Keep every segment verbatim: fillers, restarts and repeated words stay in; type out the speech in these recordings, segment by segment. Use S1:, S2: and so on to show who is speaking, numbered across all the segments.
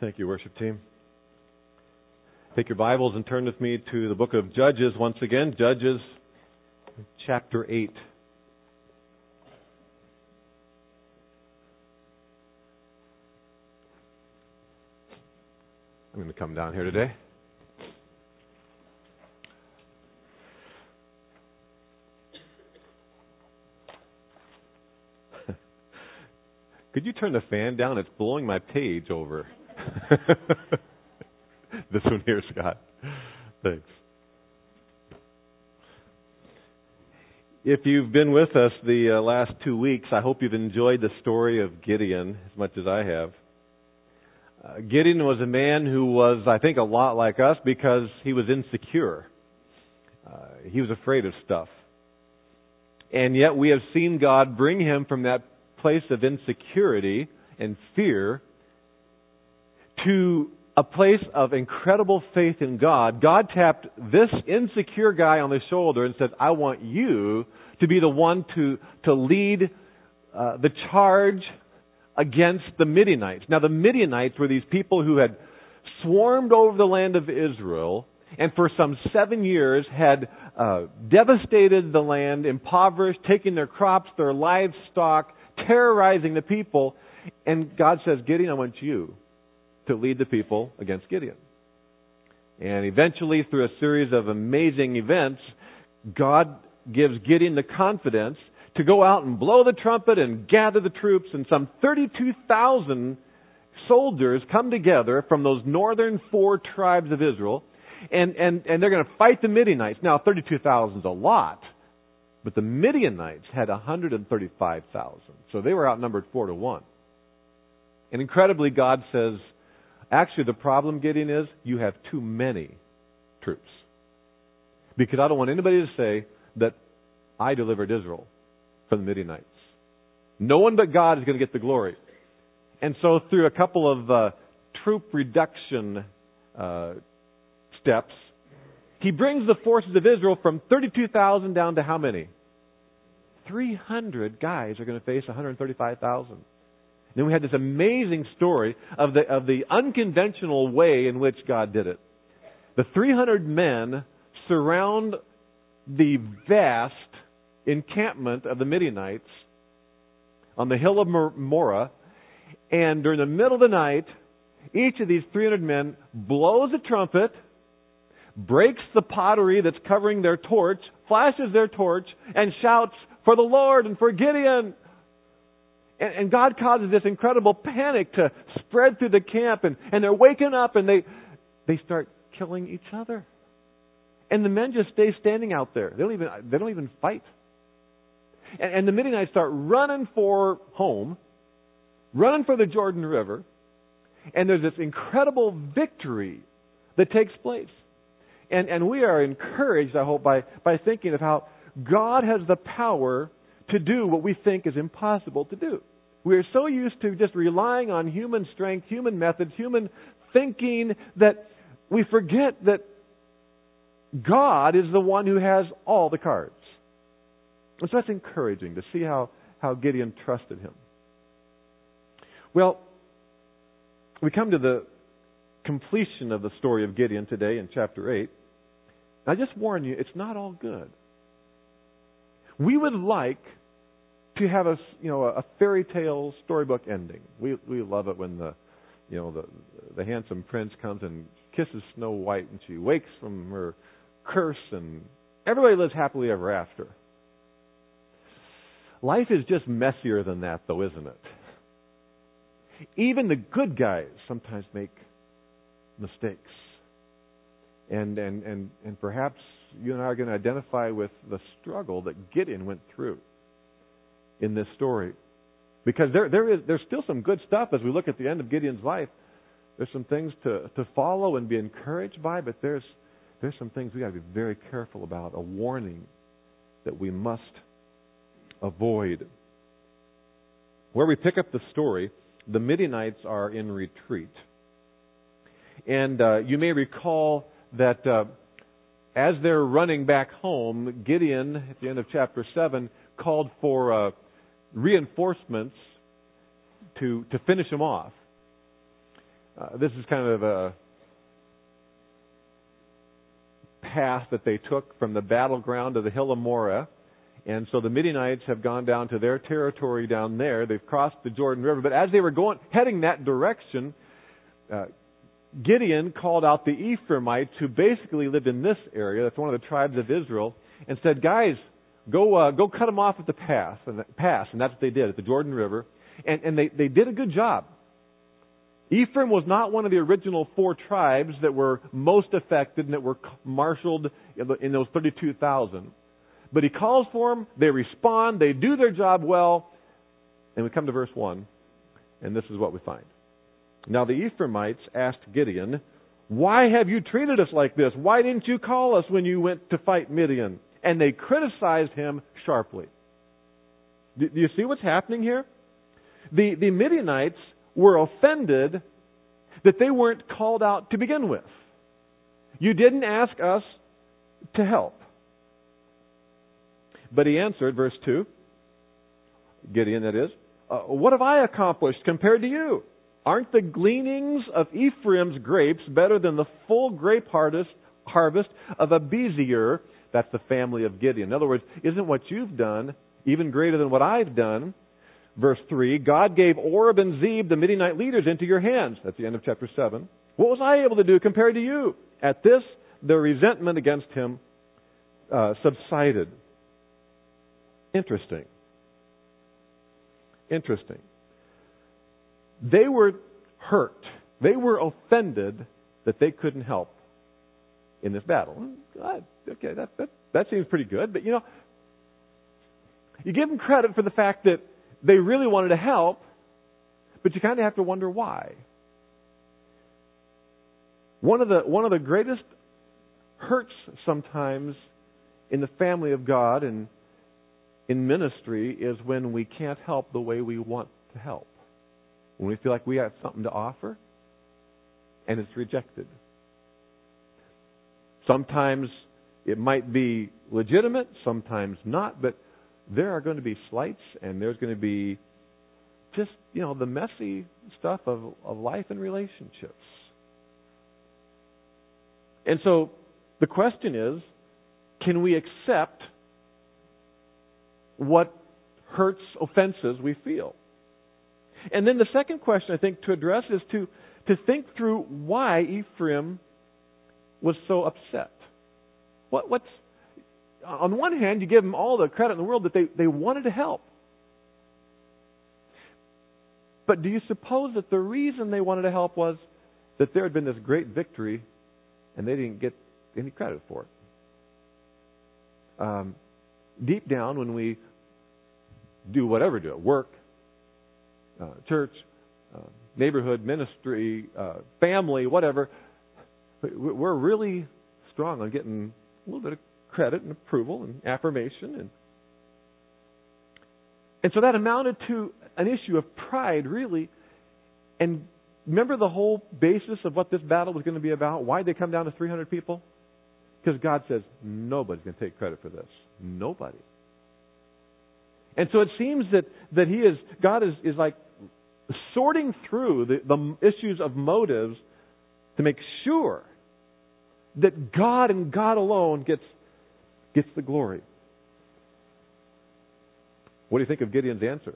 S1: Thank you, worship team. Take your Bibles and turn with me to the book of Judges once again. Judges chapter eight. I'm going to come down here today. Could you turn the fan down? It's blowing my page over. This one here, Scott. Thanks. If you've been with us the uh, last two weeks, I hope you've enjoyed the story of Gideon as much as I have. Uh, Gideon was a man who was, I think, a lot like us because he was insecure. Uh, he was afraid of stuff. And yet we have seen God bring him from that place of insecurity and fear to a place of incredible faith in God. God tapped this insecure guy on the shoulder and said, I want you to be the one to, to lead uh, the charge against the Midianites. Now, the Midianites were these people who had swarmed over the land of Israel and for some seven years had uh, devastated the land, impoverished, taking their crops, their livestock, terrorizing the people. And God says, Gideon, I want you to lead the people against Gideon. And eventually, through a series of amazing events, God gives Gideon the confidence to go out and blow the trumpet and gather the troops, and some thirty-two thousand soldiers come together from those northern four tribes of Israel, and, and, and they're going to fight the Midianites. Now, thirty-two thousand is a lot, but the Midianites had one hundred thirty-five thousand, so they were outnumbered four to one. And incredibly, God says, actually, the problem, Gideon, is you have too many troops. Because I don't want anybody to say that I delivered Israel from the Midianites. No one but God is going to get the glory. And so through a couple of uh, troop reduction uh, steps, he brings the forces of Israel from thirty-two thousand down to how many? three hundred guys are going to face one hundred thirty-five thousand. Then we had this amazing story of the of the unconventional way in which God did it. The three hundred men surround the vast encampment of the Midianites on the hill of Morah, and during the middle of the night, each of these three hundred men blows a trumpet, breaks the pottery that's covering their torch, flashes their torch, and shouts, "For the Lord and for Gideon!" And God causes this incredible panic to spread through the camp, and, and they're waking up and they they start killing each other. And the men just stay standing out there. They don't even they don't even fight. And, and the Midianites start running for home, running for the Jordan River, and there's this incredible victory that takes place. And and we are encouraged, I hope, by, by thinking of how God has the power to do what we think is impossible to do. We are so used to just relying on human strength, human methods, human thinking that we forget that God is the one who has all the cards. And so that's encouraging to see how, how Gideon trusted him. Well, we come to the completion of the story of Gideon today in chapter eight. I just warn you, it's not all good. We would like to have a you know a fairy tale storybook ending. We we love it when the you know the the handsome prince comes and kisses Snow White and she wakes from her curse and everybody lives happily ever after. Life is just messier than that, though, isn't it? Even the good guys sometimes make mistakes, and and and and perhaps you and I are going to identify with the struggle that Gideon went through in this story. Because there there is there's still some good stuff as we look at the end of Gideon's life. There's some things to, to follow and be encouraged by, but there's there's some things we got to be very careful about, a warning that we must avoid. Where we pick up the story, the Midianites are in retreat. And uh, you may recall that uh, as they're running back home, Gideon, at the end of chapter seven, called for uh, reinforcements to, to finish them off. Uh, this is kind of a path that they took from the battleground to the hill of Moreh. And so the Midianites have gone down to their territory down there. They've crossed the Jordan River. But as they were going, heading that direction, uh, Gideon called out the Ephraimites who basically lived in this area. That's one of the tribes of Israel, and said, "Guys, go uh, go cut them off at the pass." And the pass, and that's what they did at the Jordan River. And, and they, they did a good job. Ephraim was not one of the original four tribes that were most affected and that were marshaled in those thirty-two thousand. But he calls for them, they respond, they do their job well, and we come to verse one, and this is what we find. Now the Ephraimites asked Gideon, "Why have you treated us like this? Why didn't you call us when you went to fight Midian?" And they criticized him sharply. Do you see what's happening here? The, the Midianites were offended that they weren't called out to begin with. You didn't ask us to help. But he answered, verse two, Gideon that is, uh, "What have I accomplished compared to you? Aren't the gleanings of Ephraim's grapes better than the full grape harvest, harvest of Abiezer?" That's the family of Gideon. In other words, isn't what you've done even greater than what I've done? Verse three, "God gave Oreb and Zeb, the Midianite leaders, into your hands." That's the end of chapter seven. "What was I able to do compared to you?" At this, their resentment against him uh, subsided. Interesting. Interesting. They were hurt. They were offended that they couldn't help in this battle. Okay, that, that, that seems pretty good. But, you know, you give them credit for the fact that they really wanted to help, but you kind of have to wonder why. One of the one of the greatest hurts sometimes in the family of God and in ministry is when we can't help the way we want to help. When we feel like we have something to offer and it's rejected. Sometimes it might be legitimate, sometimes not, but there are going to be slights and there's going to be just, you know, the messy stuff of, of life and relationships. And so the question is, can we accept what hurts, offenses we feel? And then the second question I think to address is to, to think through why Ephraim was so upset. What, what's on one hand, you give them all the credit in the world that they, they wanted to help. But do you suppose that the reason they wanted to help was that there had been this great victory and they didn't get any credit for it? Um, deep down, when we do whatever do it, work, uh, church, uh, neighborhood, ministry, uh, family, whatever, we're really strong on getting a little bit of credit and approval and affirmation. And, and so that amounted to an issue of pride, really. And remember the whole basis of what this battle was going to be about? Why did they come down to three hundred people? Because God says, nobody's going to take credit for this. Nobody. And so it seems that, that He is, God is, is like sorting through the, the issues of motives to make sure that God and God alone gets, gets the glory. What do you think of Gideon's answer?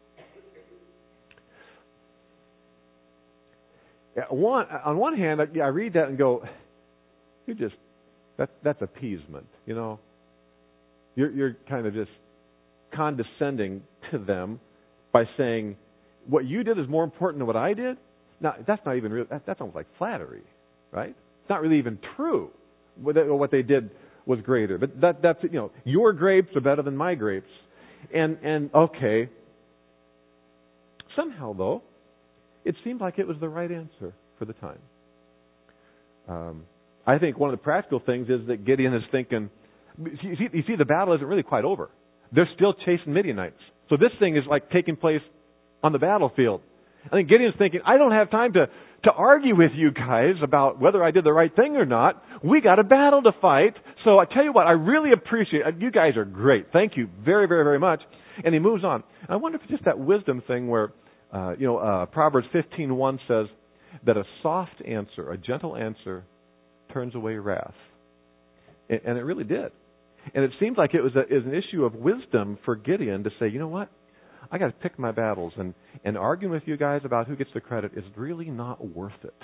S1: Yeah, one, on one hand, I, I read that and go, you just, that, that's appeasement, you know. You're, you're kind of just condescending to them by saying, what you did is more important than what I did. Now, that's not even real. That, that's almost like flattery, right? It's not really even true. What they did was greater. But that, that's, you know, your grapes are better than my grapes. And, and okay. Somehow, though, it seemed like it was the right answer for the time. Um, I think one of the practical things is that Gideon is thinking, you see, you see, the battle isn't really quite over. They're still chasing Midianites. So this thing is like taking place on the battlefield. I think Gideon's thinking, I don't have time to, to argue with you guys about whether I did the right thing or not. We got a battle to fight. So I tell you what, I really appreciate it. You guys are great. Thank you very, very, very much. And he moves on. I wonder if it's just that wisdom thing where, uh, you know, uh, Proverbs fifteen one says, that a soft answer, a gentle answer, turns away wrath. And, and it really did. And it seems like it was, a, it was an issue of wisdom for Gideon to say, you know what? I got to pick my battles, and, and arguing with you guys about who gets the credit is really not worth it.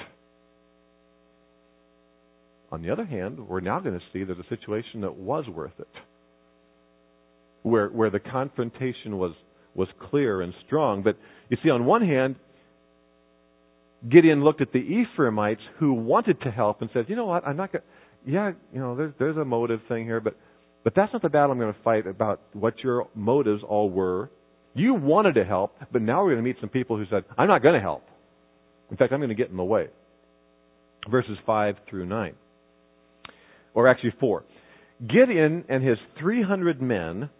S1: On the other hand, we're now going to see there's a situation that was worth it, where where the confrontation was was clear and strong. But you see, on one hand, Gideon looked at the Ephraimites who wanted to help and said, you know what, I'm not going to, yeah, you know, there's there's a motive thing here, but but that's not the battle I'm going to fight about what your motives all were. You wanted to help, but now we're going to meet some people who said, I'm not going to help. In fact, I'm going to get in the way. Verses five through nine. Or actually four. Gideon and his three hundred men,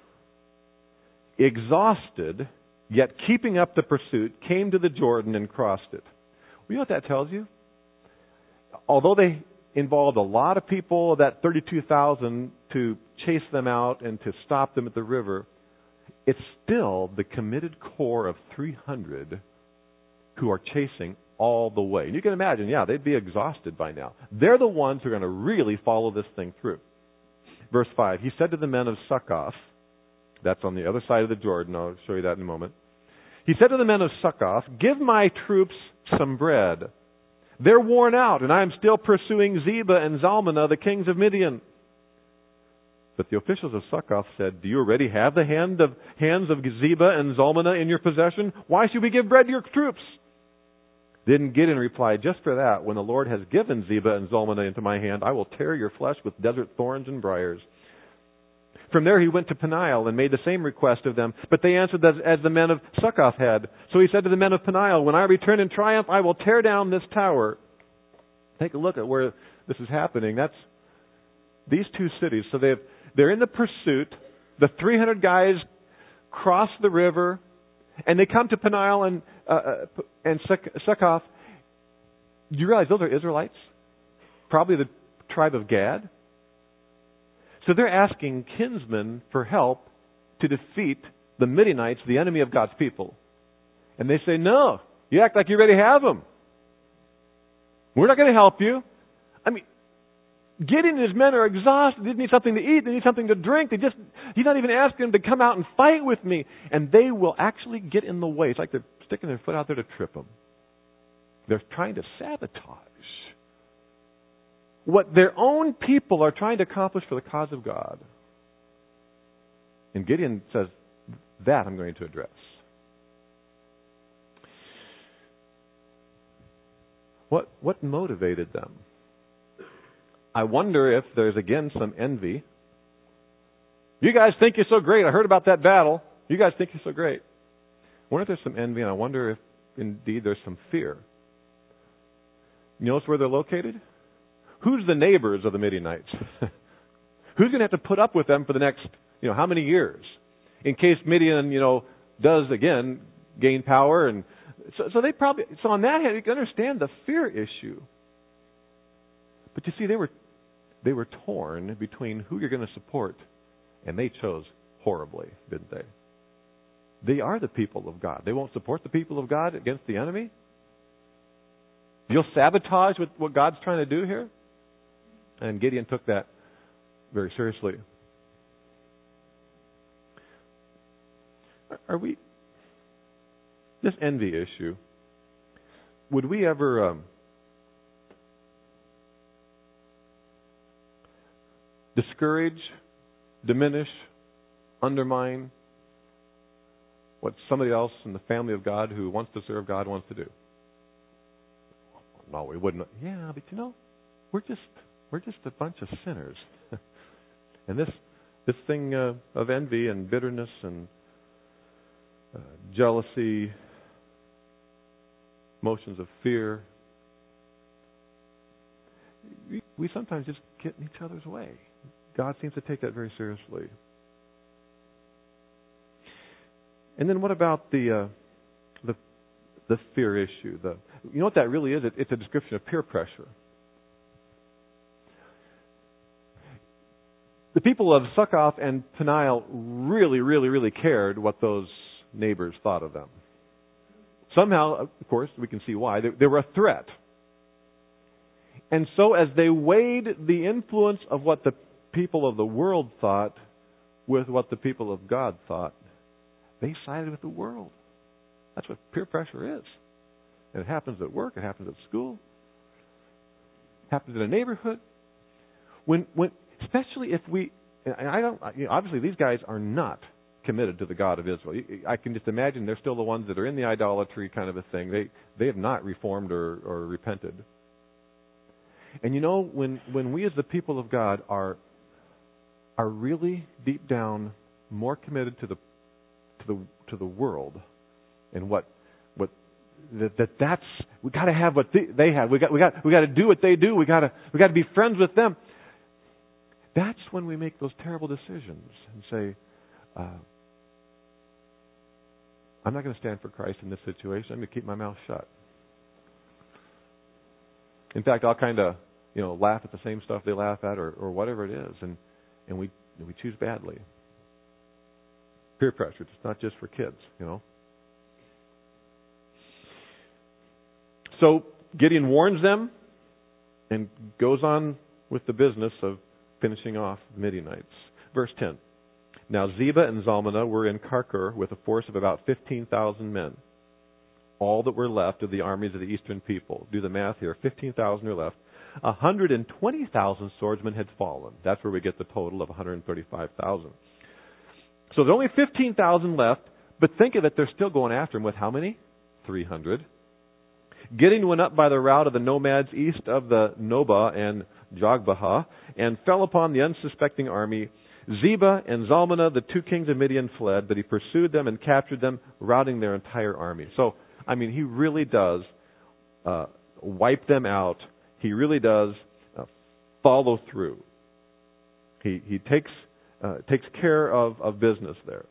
S1: exhausted, yet keeping up the pursuit, came to the Jordan and crossed it. Well, you know what that tells you? Although they involved a lot of people, that thirty-two thousand, to chase them out and to stop them at the river, it's still the committed core of three hundred who are chasing all the way. And you can imagine, yeah, they'd be exhausted by now. They're the ones who are going to really follow this thing through. Verse five, he said to the men of Succoth, that's on the other side of the Jordan, I'll show you that in a moment. He said to the men of Succoth, give my troops some bread. They're worn out, and I am still pursuing Zebah and Zalmunna, the kings of Midian. But the officials of Succoth said, do you already have the hand of, hands of Zebah and Zalmunna in your possession? Why should we give bread to your troops? Then Gideon replied, just for that, when the Lord has given Zebah and Zalmunna into my hand, I will tear your flesh with desert thorns and briars. From there he went to Peniel and made the same request of them, but they answered as, as the men of Succoth had. So he said to the men of Peniel, when I return in triumph, I will tear down this tower. Take a look at where this is happening. That's these two cities. So they've They're in the pursuit. The three hundred guys cross the river, and they come to Peniel and uh, and Succoth. Do you realize those are Israelites? Probably the tribe of Gad. So they're asking kinsmen for help to defeat the Midianites, the enemy of God's people. And they say, no, you act like you already have them. We're not going to help you. I mean, Gideon and his men are exhausted. They need something to eat. They need something to drink. They just, he's not even asking them to come out and fight with me. And they will actually get in the way. It's like they're sticking their foot out there to trip them. They're trying to sabotage what their own people are trying to accomplish for the cause of God. And Gideon says, that I'm going to address. What, what motivated them? I wonder if there's again some envy. You guys think you're so great. I heard about that battle. You guys think you're so great. I wonder if there's some envy, and I wonder if indeed there's some fear. You notice where they're located? Who's the neighbors of the Midianites? Who's going to have to put up with them for the next, you know, how many years? In case Midian, you know, does again gain power. And so, so they probably, so on that hand, you can understand the fear issue. But you see, they were they were torn between who you're going to support, and they chose horribly, didn't they? They are the people of God. They won't support the people of God against the enemy? You'll sabotage what, what God's trying to do here? And Gideon took that very seriously. Are we, this envy issue, would we ever um, discourage, diminish, undermine what somebody else in the family of God who wants to serve God wants to do? No, we wouldn't. Yeah, but you know, we're just we're just a bunch of sinners, and this this thing uh, of envy and bitterness and uh, jealousy, emotions of fear, we, we sometimes just get in each other's way. God seems to take that very seriously. And then what about the uh, the the fear issue? The you know what that really is? It, it's a description of peer pressure. The people of Succoth and Peniel really, really, really cared what those neighbors thought of them. somehow, of course, we can see why. They, they were a threat. And so as they weighed the influence of what the people of the world thought with what the people of God thought, they sided with the world. That's what peer pressure is. And it happens at work. It happens at school. It happens in a neighborhood. When, when, especially if we, and I don't, you know, obviously these guys are not committed to the God of Israel. I can just imagine they're still the ones that are in the idolatry kind of a thing. They, they have not reformed or, or repented. And you know, when, when we as the people of God are, are really deep down more committed to the, to the, to the world and what, what, that, that that's, we got to have what they, they have. We got, we got, we got to do what they do. We got to, we got to be friends with them. That's when we make those terrible decisions and say, uh, I'm not going to stand for Christ in this situation. I'm going to keep my mouth shut. In fact, I'll kind of, you know, laugh at the same stuff they laugh at, or, or whatever it is, and and we we choose badly. Peer pressure. It's not just for kids, you know. So Gideon warns them, and goes on with the business of finishing off the Midianites. Verse ten. Now Zebah and Zalmunna were in Karkor with a force of about fifteen thousand men. All that were left of the armies of the eastern people. Do the math here. fifteen thousand are left. one hundred twenty thousand swordsmen had fallen. That's where we get the total of one hundred thirty-five thousand. So there's only fifteen thousand left, but think of it, they're still going after him with how many? three hundred. Gideon went up by the route of the nomads east of the Nobah and Jogbehah and fell upon the unsuspecting army. Zebah and Zalmunna, the two kings of Midian, fled, but he pursued them and captured them, routing their entire army. So, I mean, he really does uh, wipe them out. He really does uh, follow through. He he takes uh, takes care of, of business there.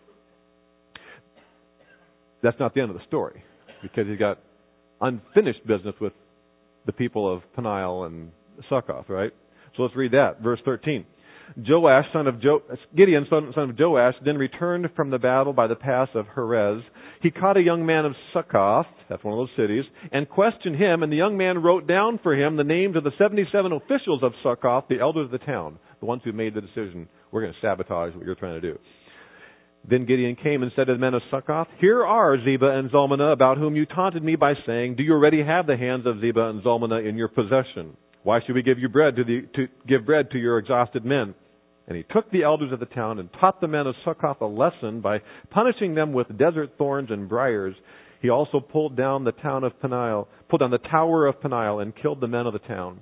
S1: That's not the end of the story, because he's got unfinished business with the people of Peniel and Succoth, right? So let's read that. Verse thirteen. Joash, son of jo- Gideon, son, son of Joash, then returned from the battle by the pass of Herez. He caught a young man of Succoth, that's one of those cities, and questioned him, and the young man wrote down for him the names of the seventy-seven officials of Succoth, the elders of the town, the ones who made the decision, we're going to sabotage what you're trying to do. Then Gideon came and said to the men of Succoth, Here are Zebah and Zalmunna, about whom you taunted me by saying, Do you already have the hands of Zebah and Zalmunna in your possession? Why should we give you bread to, the, to give bread to your exhausted men? And he took the elders of the town and taught the men of Succoth a lesson by punishing them with desert thorns and briars. He also pulled down the town of Peniel, pulled down the tower of Peniel, and killed the men of the town.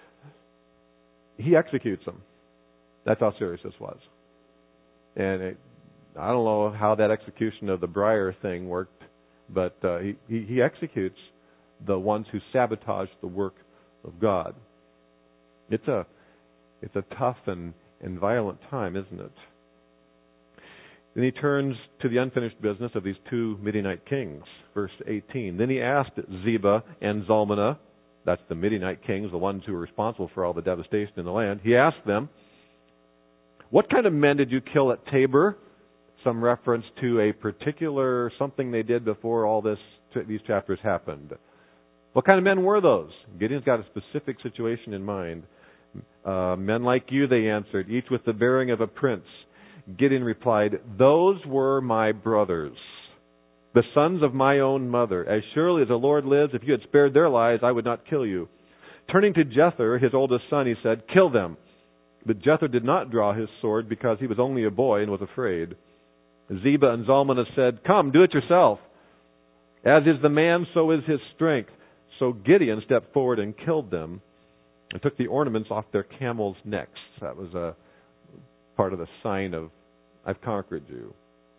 S1: He executes them. That's how serious this was. And it, I don't know how that execution of the briar thing worked, but uh, he, he, he executes the ones who sabotaged the work of God. It's a it's a tough and, and violent time, isn't it? Then he turns to the unfinished business of these two Midianite kings. Verse eighteen. Then he asked Zebah and Zalmunna, that's the Midianite kings, the ones who were responsible for all the devastation in the land. He asked them, What kind of men did you kill at Tabor? Some reference to a particular something they did before all this these chapters happened. What kind of men were those? Gideon's got a specific situation in mind. Uh, men like you, they answered, each with the bearing of a prince. Gideon replied, Those were my brothers, the sons of my own mother. As surely as the Lord lives, if you had spared their lives, I would not kill you. Turning to Jether, his oldest son, he said, Kill them. But Jether did not draw his sword because he was only a boy and was afraid. Zebah and Zalmunna said, Come, do it yourself. As is the man, so is his strength. So Gideon stepped forward and killed them and took the ornaments off their camels' necks. That was a part of the sign of, I've conquered you.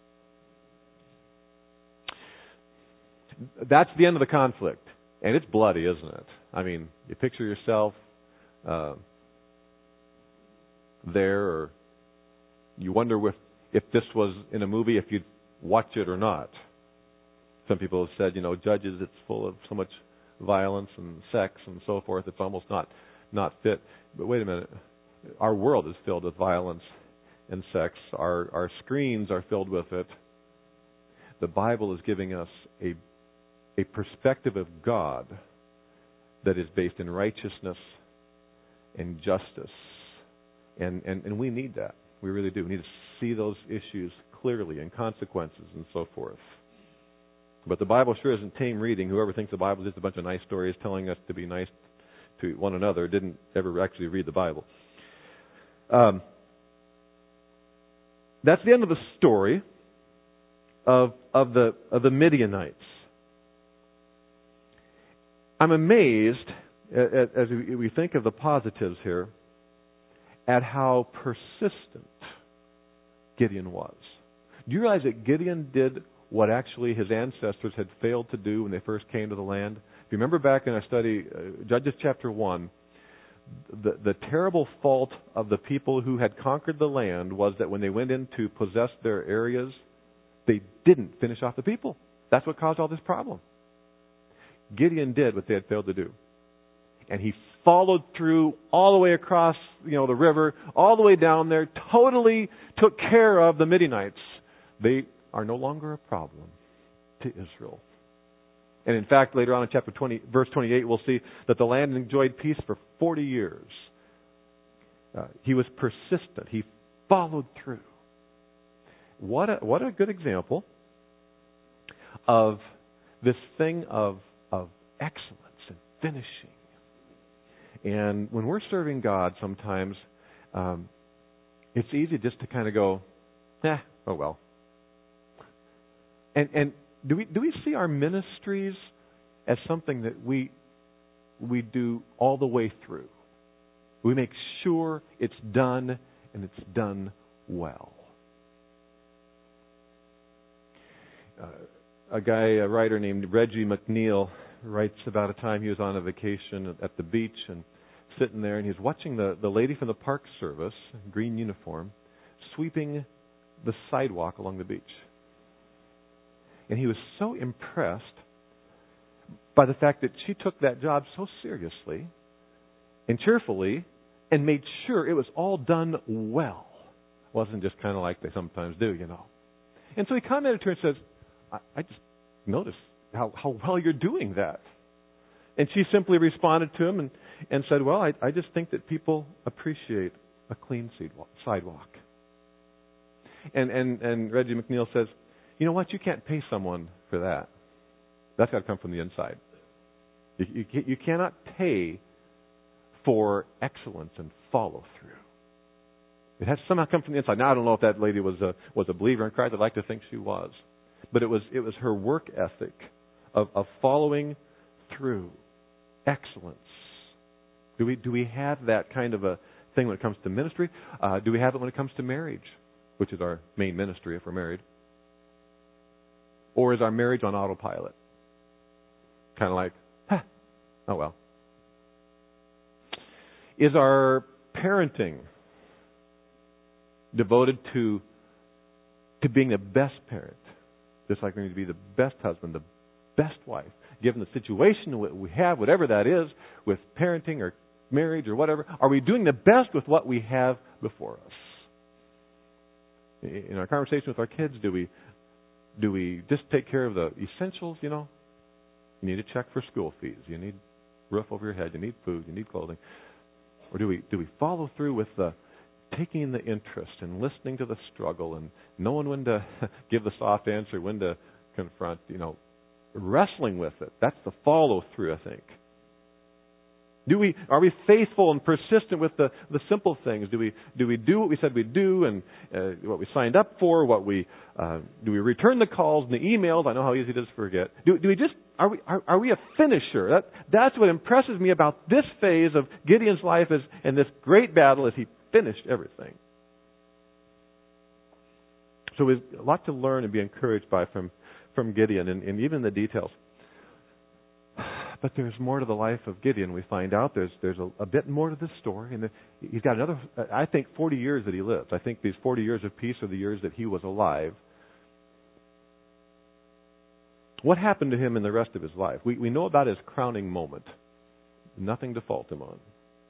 S1: That's the end of the conflict. And it's bloody, isn't it? I mean, you picture yourself uh, there, or you wonder if, if this was in a movie, if you'd watch it or not. Some people have said, you know, Judges, it's full of so much violence and sex and so forth, it's almost not not fit. But wait a minute. Our world is filled with violence and sex. Our our screens are filled with it. The Bible is giving us a a perspective of God that is based in righteousness and justice. And, and, and we need that. We really do. We need to see those issues clearly and consequences and so forth. But the Bible sure isn't tame reading. Whoever thinks the Bible is just a bunch of nice stories telling us to be nice to one another didn't ever actually read the Bible. Um, that's the end of the story of of the of the Midianites. I'm amazed at, at, as we, we think of the positives here at how persistent Gideon was. Do you realize that Gideon did what actually his ancestors had failed to do when they first came to the land? If you remember back in our study, uh, Judges chapter one, the, the terrible fault of the people who had conquered the land was that when they went in to possess their areas, they didn't finish off the people. That's what caused all this problem. Gideon did what they had failed to do. And he followed through all the way across, you know, the river, all the way down there, totally took care of the Midianites. They are no longer a problem to Israel. And in fact, later on in chapter twenty, verse twenty-eight, we'll see that the land enjoyed peace for forty years. Uh, he was persistent. He followed through. What a, what a good example of this thing of, of excellence and finishing. And when we're serving God, sometimes um, it's easy just to kind of go, eh, oh well. And and do we do we see our ministries as something that we we do all the way through? We make sure it's done and it's done well. Uh, a guy, a writer named Reggie McNeil, writes about a time he was on a vacation at the beach and sitting there, and he's watching the, the lady from the Park Service, green uniform, sweeping the sidewalk along the beach. And he was so impressed by the fact that she took that job so seriously and cheerfully and made sure it was all done well. It wasn't just kind of like they sometimes do, you know. And so he commented to her and says, I, I just noticed how, how well you're doing that. And she simply responded to him and, and said, well, I, I just think that people appreciate a clean sidewalk. And, and, and Reggie McNeil says, you know what? You can't pay someone for that. That's got to come from the inside. You, you, you cannot pay for excellence and follow through. It has to somehow come from the inside. Now, I don't know if that lady was a was a believer in Christ. I'd like to think she was. But it was it was her work ethic of, of following through. Excellence. Do we do we have that kind of a thing when it comes to ministry? Uh, do we have it when it comes to marriage, which is our main ministry if we're married? Or is our marriage on autopilot? Kind of like, huh, oh well. Is our parenting devoted to to being the best parent? Just like we need to be the best husband, the best wife, given the situation we have, whatever that is, with parenting or marriage or whatever. Are we doing the best with what we have before us? In our conversation with our kids, do we do we just take care of the essentials, you know? You need a check for school fees. You need a roof over your head. You need food. You need clothing. Or do we do we follow through with the taking the interest and listening to the struggle and knowing when to give the soft answer, when to confront, you know, wrestling with it? That's the follow through, I think. Do we are we faithful and persistent with the, the simple things? Do we do we do what we said we'd do and uh, what we signed up for? What we uh, do we return the calls and the emails? I know how easy it is to forget. Do, do we just are we are, are we a finisher? That that's what impresses me about this phase of Gideon's life is and this great battle is he finished everything. So there's a lot to learn and be encouraged by from from Gideon and, and even the details. But there's more to the life of Gideon. We find out there's there's a, a bit more to this story, and he's got another. I think forty years that he lived. I think these forty years of peace are the years that he was alive. What happened to him in the rest of his life? We we know about his crowning moment. Nothing to fault him on.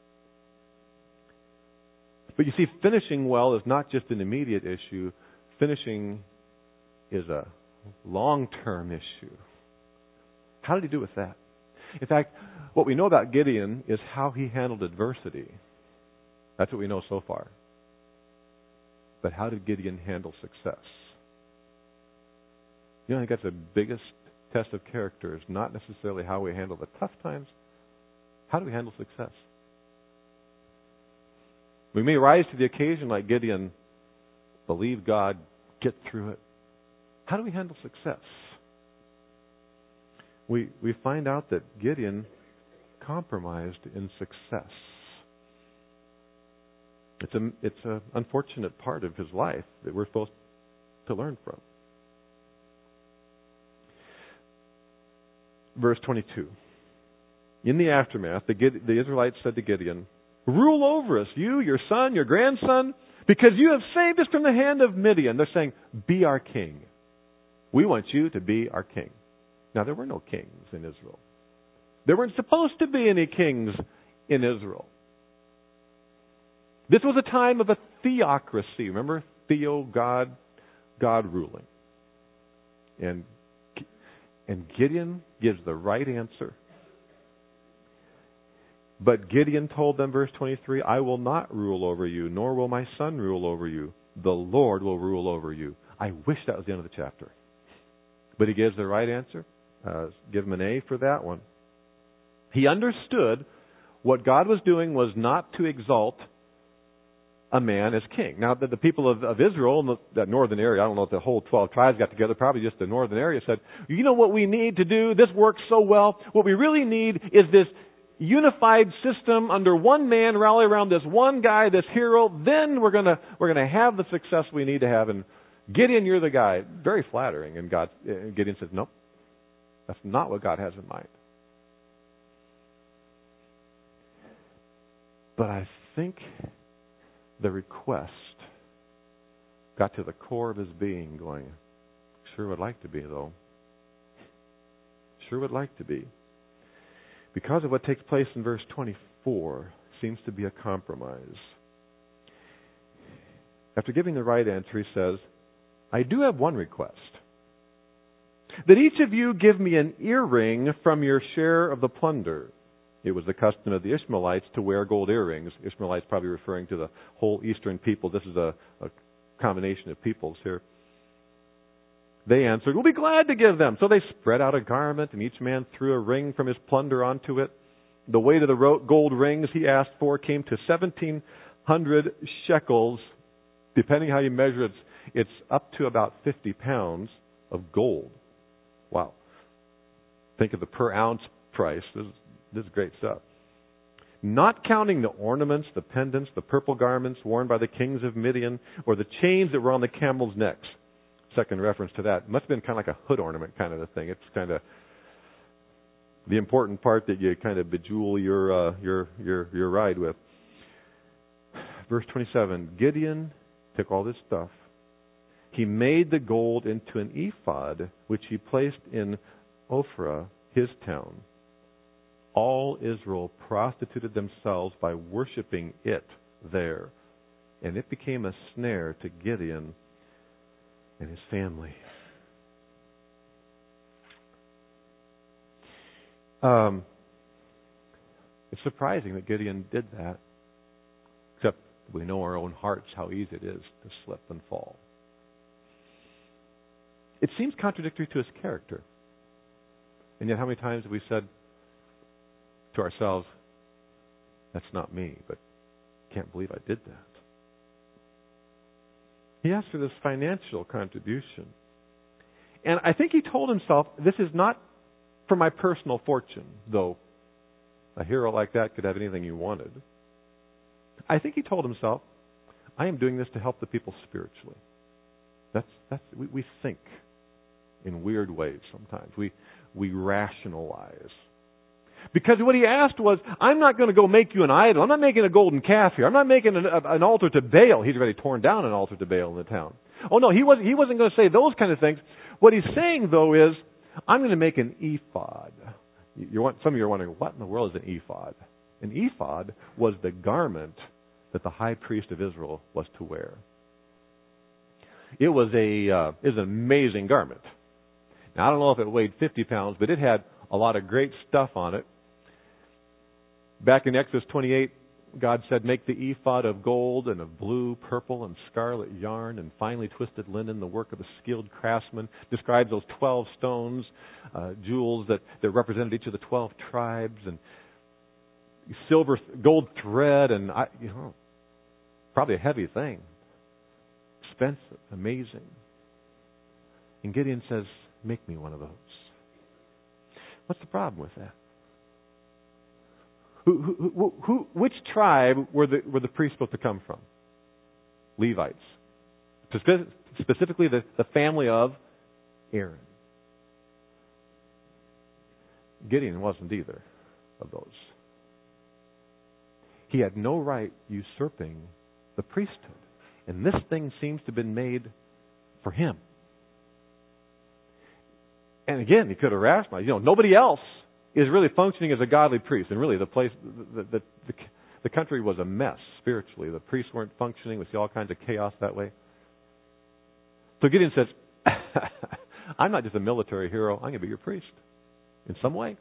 S1: But you see, finishing well is not just an immediate issue. Finishing is a long-term issue. How did he do with that? In fact, what we know about Gideon is how he handled adversity. That's what we know so far. But how did Gideon handle success? You know, I think that's the biggest test of character, is not necessarily how we handle the tough times. How do we handle success? We may rise to the occasion like Gideon, believe God, get through it. How do we handle success? We we find out that Gideon compromised in success. It's a it's an unfortunate part of his life that we're supposed to learn from. Verse twenty-two. In the aftermath, the, the Israelites said to Gideon, "Rule over us, you, your son, your grandson, because you have saved us from the hand of Midian." They're saying, "Be our king. We want you to be our king." Now, there were no kings in Israel. There weren't supposed to be any kings in Israel. This was a time of a theocracy. Remember? Theo, God, God ruling. And, and Gideon gives the right answer. But Gideon told them, verse twenty-three, "I will not rule over you, nor will my son rule over you. The Lord will rule over you." I wish that was the end of the chapter. But he gives the right answer. Uh, give him an A for that one. He understood what God was doing was not to exalt a man as king. Now, the, the people of, of Israel, in the, that northern area, I don't know if the whole twelve tribes got together, probably just the northern area, said, "You know what we need to do? This works so well. What we really need is this unified system under one man, rally around this one guy, this hero. Then we're gonna we're gonna have the success we need to have." And Gideon, you're the guy. Very flattering. And God, Gideon says, "Nope, that's not what God has in mind." But I think the request got to the core of his being, going, "Sure would like to be, though. Sure would like to be." Because of what takes place in verse twenty-four, seems to be a compromise. After giving the right answer, he says, "I do have one request. That each of you give me an earring from your share of the plunder." It was the custom of the Ishmaelites to wear gold earrings. Ishmaelites probably referring to the whole eastern people. This is a, a combination of peoples here. They answered, "We'll be glad to give them." So they spread out a garment, and each man threw a ring from his plunder onto it. The weight of the gold rings he asked for came to seventeen hundred shekels. Depending how you measure it, it's up to about fifty pounds of gold. Wow. Think of the per ounce price. This is, this is great stuff. Not counting the ornaments, the pendants, the purple garments worn by the kings of Midian, or the chains that were on the camels' necks. Second reference to that. It must have been kind of like a hood ornament kind of a thing. It's kind of the important part that you kind of bejewel your uh, your your your ride with. Verse twenty-seven. Gideon took all this stuff. He made the gold into an ephod, which he placed in Ophrah, his town. All Israel prostituted themselves by worshiping it there, and it became a snare to Gideon and his family. Um, it's surprising that Gideon did that, except we know our own hearts how easy it is to slip and fall. It seems contradictory to his character. And yet how many times have we said to ourselves, "That's not me, but can't believe I did that." He asked for this financial contribution. And I think he told himself, this is not for my personal fortune, though a hero like that could have anything he wanted. I think he told himself, I am doing this to help the people spiritually. That's that's we, we think in weird ways sometimes. We we rationalize. Because what he asked was, I'm not going to go make you an idol. I'm not making a golden calf here. I'm not making an, an altar to Baal. He's already torn down an altar to Baal in the town. Oh, no, he wasn't, he wasn't going to say those kind of things. What he's saying, though, is, I'm going to make an ephod. You're, some of you are wondering, what in the world is an ephod? An ephod was the garment that the high priest of Israel was to wear. It was, a, uh, it was an amazing garment. Now, I don't know if it weighed fifty pounds, but it had a lot of great stuff on it. Back in Exodus twenty-eight, God said, make the ephod of gold and of blue, purple, and scarlet yarn and finely twisted linen, the work of a skilled craftsman. Describes those twelve stones, uh, jewels that, that represented each of the twelve tribes, and silver, gold thread, and I, you know, probably a heavy thing. Expensive, amazing. And Gideon says, make me one of those. What's the problem with that? Who, who, who, who, which tribe were the, were the priests supposed to come from? Levites. Specifically the, the family of Aaron. Gideon wasn't either of those. He had no right usurping the priesthood. And this thing seems to have been made for him. And again, he could have rationalized, you know, nobody else is really functioning as a godly priest. And really, the place, the, the, the, the country was a mess spiritually. The priests weren't functioning. We see all kinds of chaos that way. So Gideon says, I'm not just a military hero. I'm going to be your priest in some way.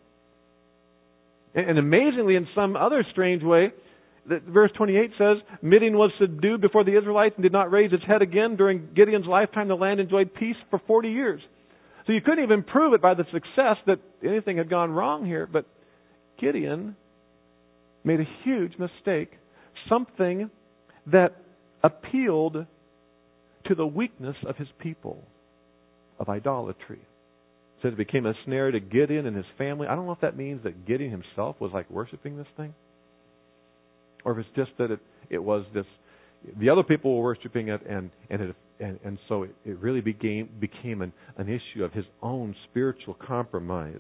S1: And, and amazingly, in some other strange way, that verse twenty-eight says, Midian was subdued before the Israelites and did not raise its head again. During Gideon's lifetime, the land enjoyed peace for forty years. So you couldn't even prove it by the success that anything had gone wrong here. But Gideon made a huge mistake. Something that appealed to the weakness of his people, of idolatry. It says it became a snare to Gideon and his family. I don't know if that means that Gideon himself was like worshiping this thing. Or if it's just that it, it was this, the other people were worshiping it, and and it, and, and so it, it really became became an, an issue of his own spiritual compromise.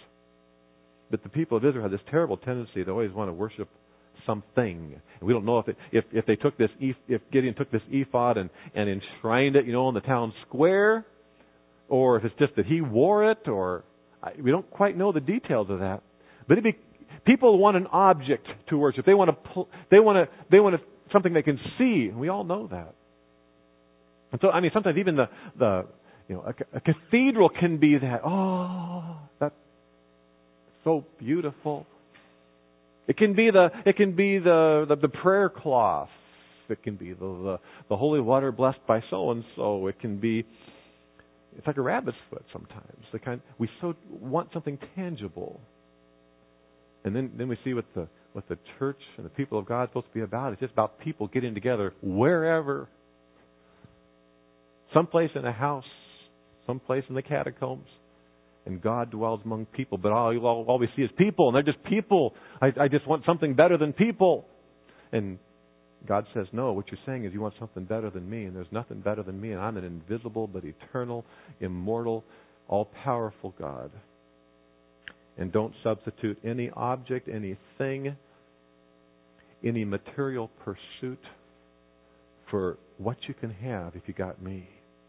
S1: But the people of Israel had this terrible tendency to always want to worship something. And we don't know if it, if if they took this if Gideon took this ephod and, and enshrined it, you know, in the town square, or if it's just that he wore it, or I, we don't quite know the details of that. But it be, people want an object to worship. They want to they want to they want to something they can see, and we all know that. And so, I mean, sometimes even the, the you know, a, a cathedral can be that, oh, that's so beautiful. It can be the, it can be the, the, the prayer cloth. It can be the, the, the holy water blessed by so-and-so. It can be, it's like a rabbit's foot sometimes. The kind, we so want something tangible. And then, then we see what the what the church and the people of God are supposed to be about. It's just about people getting together wherever. Someplace in a house, someplace in the catacombs. And God dwells among people. But all, all, all we see is people, and they're just people. I, I just want something better than people. And God says, no, what you're saying is you want something better than me, and there's nothing better than me, and I'm an invisible but eternal, immortal, all-powerful God. And don't substitute any object, anything, any material pursuit for what you can have if you got me.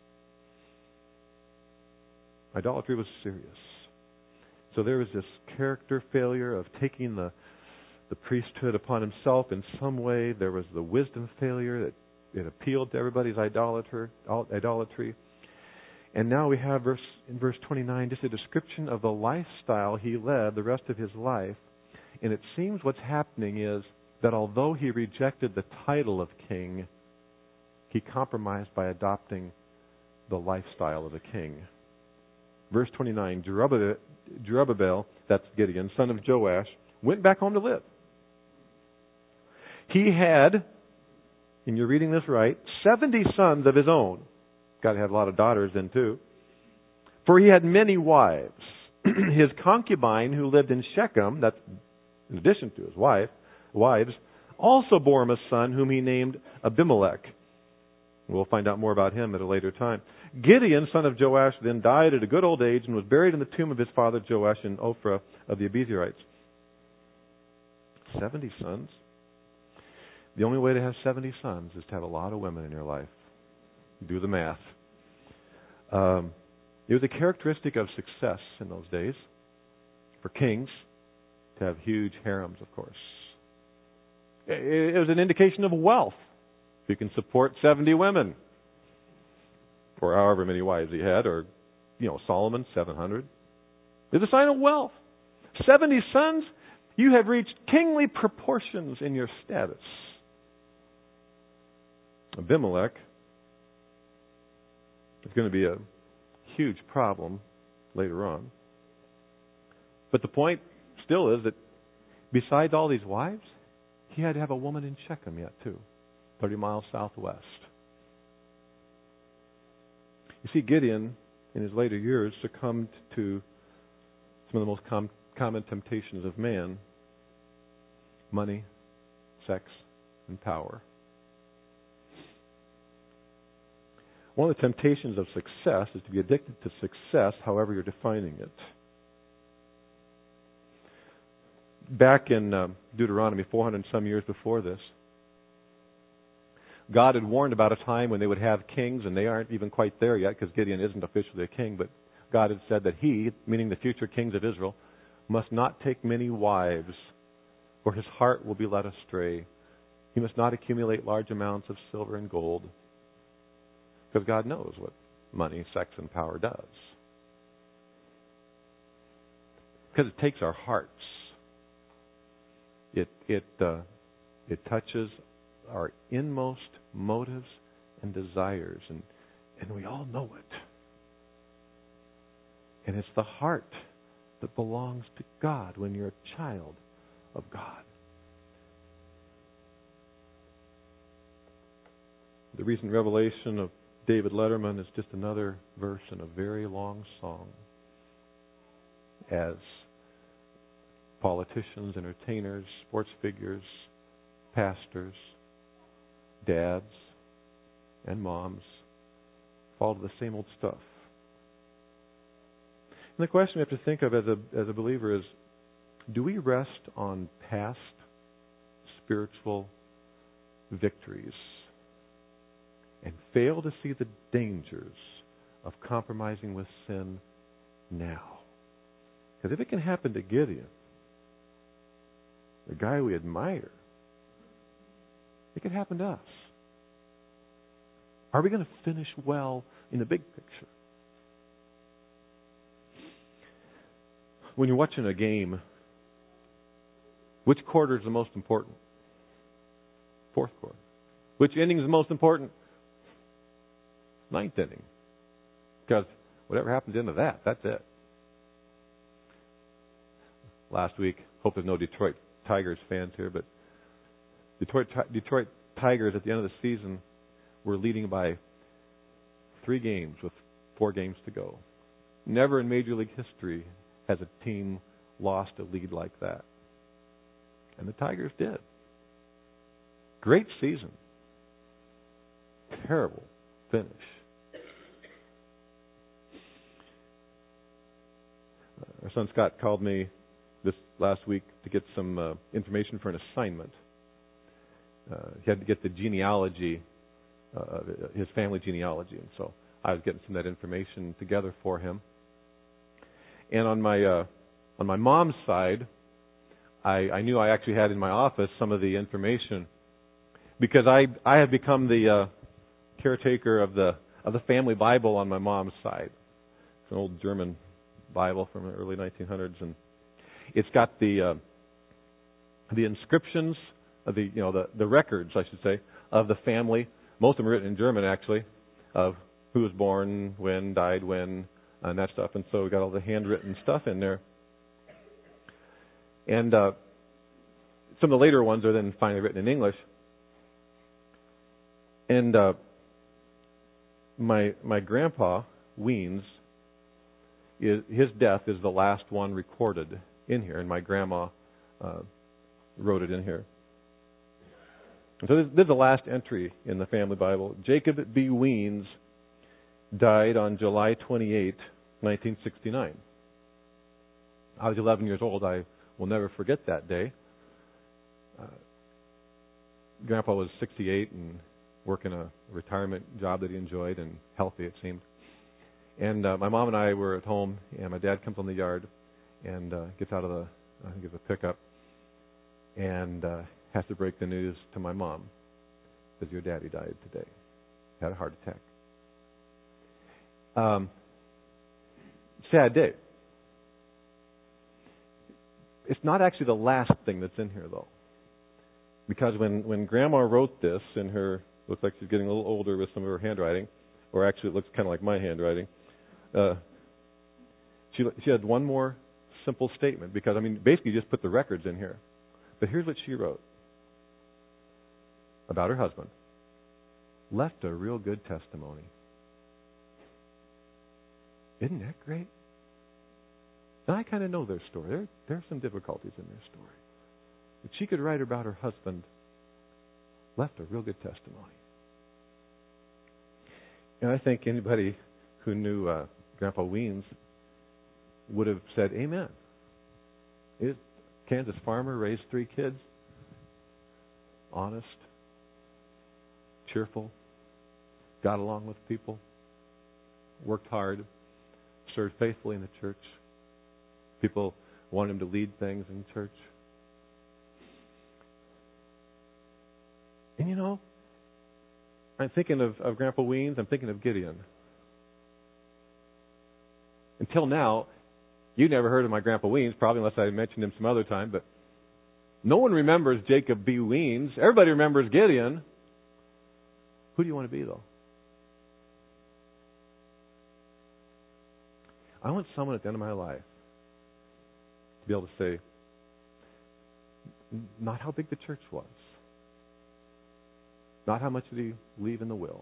S1: Idolatry was serious. So there was this character failure of taking the, the priesthood upon himself in some way. There was the wisdom failure that it appealed to everybody's idolater, idolatry. And now we have verse in verse twenty-nine, just a description of the lifestyle he led the rest of his life. And it seems what's happening is that although he rejected the title of king, he compromised by adopting the lifestyle of a king. Verse twenty-nine, Jerubbaal, Jerubbaal, that's Gideon, son of Joash, went back home to live. He had, and you're reading this right, seventy sons of his own. Got to have a lot of daughters then too. For he had many wives. His concubine who lived in Shechem, that's in addition to his wife, wives, also bore him a son whom he named Abimelech. We'll find out more about him at a later time. Gideon, son of Joash, then died at a good old age and was buried in the tomb of his father Joash in Ophrah of the Abiezrites. Seventy sons. The only way to have seventy sons is to have a lot of women in your life. Do the math. Um, it was a characteristic of success in those days for kings to have huge harems, of course. It, it was an indication of wealth. You can support seventy women, or however many wives he had, or, you know, Solomon, seven hundred. It's a sign of wealth. seventy sons? You have reached kingly proportions in your status. Abimelech is going to be a huge problem later on. But the point still is that besides all these wives, he had to have a woman in Shechem yet too, thirty miles southwest. You see, Gideon, in his later years, succumbed to some of the most com- common temptations of man: money, sex, and power. One of the temptations of success is to be addicted to success, however you're defining it. Back in uh, Deuteronomy, four hundred and some years before this, God had warned about a time when they would have kings, and they aren't even quite there yet because Gideon isn't officially a king, but God had said that he, meaning the future kings of Israel, must not take many wives, or his heart will be led astray. He must not accumulate large amounts of silver and gold, because God knows what money, sex, and power does. Because it takes our hearts. It it uh, it touches our inmost motives and desires, and and we all know it. And it's the heart that belongs to God when you're a child of God. The recent revelation of David Letterman is just another verse in a very long song, as politicians, entertainers, sports figures, pastors, dads, and moms fall to the same old stuff. And the question we have to think of as a as a believer is, do we rest on past spiritual victories and fail to see the dangers of compromising with sin now? Because if it can happen to Gideon, the guy we admire, it could happen to us. Are we going to finish well in the big picture? When you're watching a game, which quarter is the most important? Fourth quarter. Which inning is the most important? Ninth inning. Because whatever happens into that, that's it. Last week, hope there's no Detroit Tigers fans here, but Detroit Detroit Tigers at the end of the season were leading by three games with four games to go. Never in Major League history has a team lost a lead like that. And the Tigers did. Great season. Terrible finish. Our son Scott called me this last week to get some uh, information for an assignment. Uh, he had to get the genealogy, uh, his family genealogy, and so I was getting some of that information together for him. And on my uh, on my mom's side, I, I knew I actually had in my office some of the information because I I have become the uh, caretaker of the of the family Bible on my mom's side. It's an old German Bible from the early nineteen hundreds, and it's got the uh, the inscriptions of the you know the, the records, I should say, of the family. Most of them are written in German, actually, of who was born, when, died, when, and that stuff. And so we got all the handwritten stuff in there. And uh, some of the later ones are then finally written in English. And uh, my my grandpa Weens, is, his death is the last one recorded in here, and my grandma uh, wrote it in here. And so this, this is the last entry in the family Bible. Jacob B. Weens died on July twenty-eighth, nineteen sixty-nine. I was eleven years old. I will never forget that day. Uh, Grandpa was sixty-eight and working a retirement job that he enjoyed and healthy, it seemed. And uh, my mom and I were at home, and my dad comes on the yard and uh, gets out of the, I think it's a pickup, and uh, has to break the news to my mom, because your daddy died today. Had a heart attack. Um, sad day. not actually the last thing that's in here, though. Because when, when Grandma wrote this in her, looks like she's getting a little older with some of her handwriting, or actually it looks kind of like my handwriting, uh, she, she had one more simple statement. Because, I mean, basically just put the records in here. But here's what she wrote about her husband. Left a real good testimony. Isn't that great? And I kind of know their story. There, there are some difficulties in their story. But she could write about her husband. Left a real good testimony. And I think anybody who knew uh, Grandpa Weens would have said, amen. He's a Kansas farmer, raised three kids. Honest. Cheerful. Got along with people. Worked hard. Served faithfully in the church. People want him to lead things in church. And you know, I'm thinking of, of Grandpa Weens, I'm thinking of Gideon. Until now, you never heard of my Grandpa Weens, probably unless I mentioned him some other time, but no one remembers Jacob B. Weens. Everybody remembers Gideon. Who do you want to be, though? I want someone at the end of my life to be able to say, not how big the church was, not how much did he leave in the will,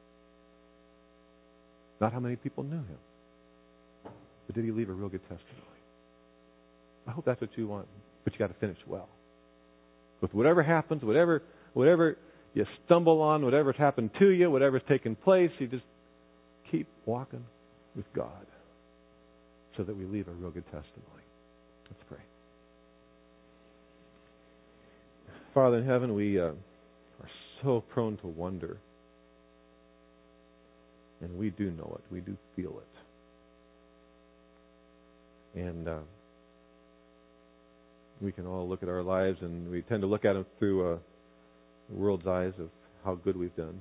S1: not how many people knew him, but did he leave a real good testimony? I hope that's what you want, but you got to finish well. With whatever happens, whatever, whatever you stumble on, whatever's happened to you, whatever's taken place, you just keep walking with God, so that we leave a real good testimony. Let's pray. Father in heaven, we uh, are so prone to wonder. And we do know it. We do feel it. And uh, we can all look at our lives, and we tend to look at them through uh, the world's eyes of how good we've done.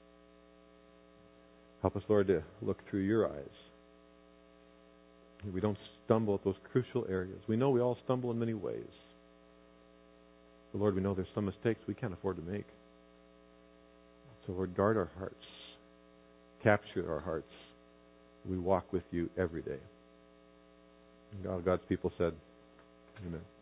S1: Help us, Lord, to look through your eyes. We don't stumble at those crucial areas. We know we all stumble in many ways. But Lord, we know there's some mistakes we can't afford to make. So Lord, guard our hearts. Capture our hearts. We walk with you every day. And God, God's people said, amen.